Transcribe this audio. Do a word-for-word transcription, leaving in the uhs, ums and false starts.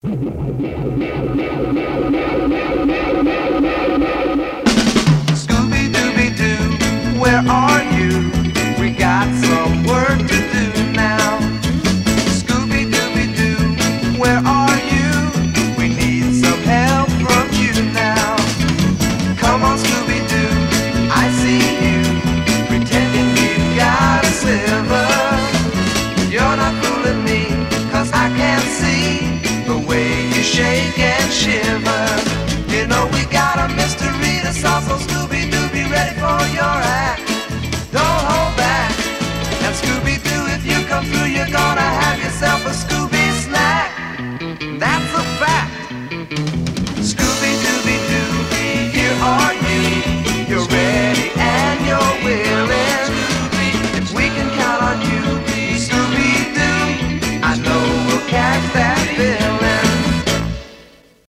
Scooby-Dooby-Doo, where are you? We got some work to do now. Scooby-Dooby-Doo, where are you? We need some help from you now. Come on, Scooby-Doo, I see you, pretending you got a sliver. You're not fooling me, 'cause I can see the way you shake and shiver. You know we got a mystery to solve, so Scooby-Doo, be ready for your